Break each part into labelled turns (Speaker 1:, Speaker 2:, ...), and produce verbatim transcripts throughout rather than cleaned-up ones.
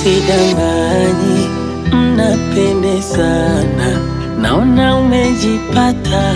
Speaker 1: Sidanganyi, mnapendezana. Naona umejipata,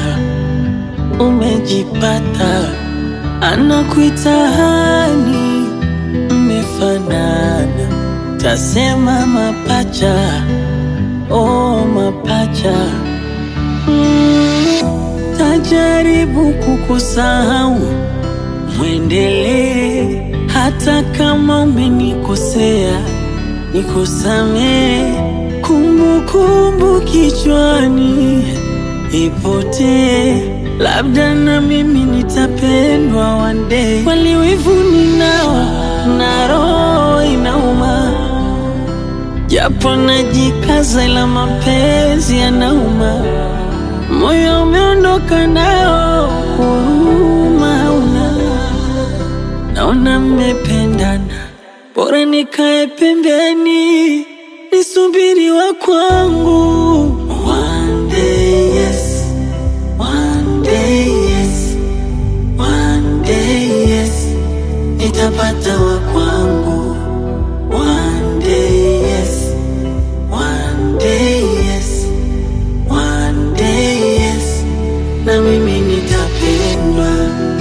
Speaker 1: umejipata. Anakuita hani, mmefanana. Tasema mapacha, oh mapacha. mm, Tajaribu kukusahau, muendelee. Hata kama umenikosea, nikusamee. Kumbukumbu kichwani ipotee, labda na mimi nitapendwa one day. Wali wivu ninao na roho inauma, japo najikaza ila mapenzi yanauma. Moyo umeondoka nao, huruma hauna. Naona mmependana, bora nikae pembeni, nisubiri wa kwangu. One day yes, one day yes, one day yes, nitapata wa kwangu. One day yes, one day yes, one day yes, na mimi nitapendwa.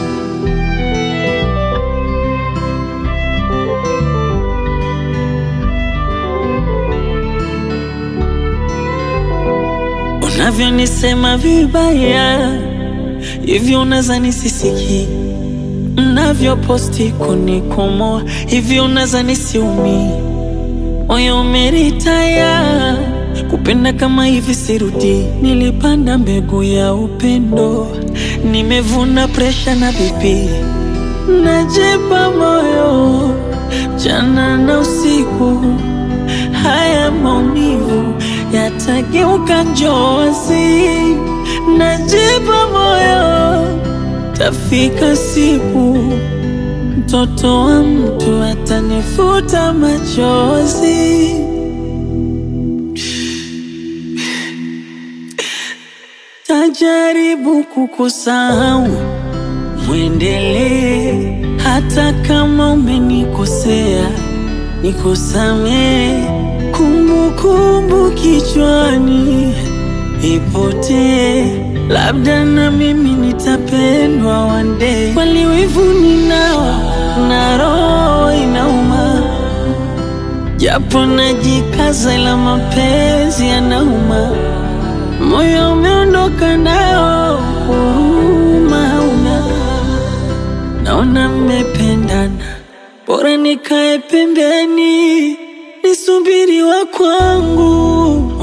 Speaker 1: Unavyonisema vibaya, hivyo unaza nisisiki. Unavyo posti kunikomoa, hivyo unaza nisiumi. Moyo umeritaya, kupenda kama hivi sirudi. Nilipanda mbegu ya upendo, nimevuna presha na bibi. Najipa moyo, jana na usiku. Haya maumivu yatageuka njozi. Najipa moyo, tafika siku mtoto wa mtu atanifuta machozi. Tajaribu kukusahau, muendelee. Hata kama umenikosea, nikusamee. Kumbukumbu kichwani ipotee, labda na mimi nitapendwa one day. Wali wivu ninao na roho inauma, japo najikaza ila mapenzi yanauma. Moyo umeondoka nao, huruma hauna. Naona mmependana, bora nikae pembeni, nisubiri wa kwangu.